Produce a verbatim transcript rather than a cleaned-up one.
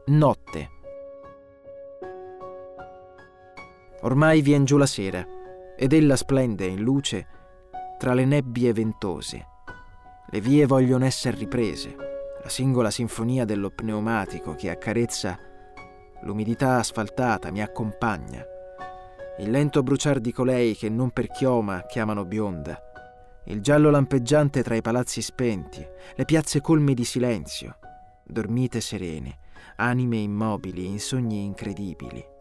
Notte. Ormai vien giù la sera ed ella splende in luce tra le nebbie ventose. Le vie vogliono essere riprese, la singola sinfonia dello pneumatico che accarezza l'umidità asfaltata mi accompagna. Il lento bruciar di colei che non per chioma chiamano bionda, il giallo lampeggiante tra i palazzi spenti, le piazze colme di silenzio, dormite serene, anime immobili in sogni incredibili.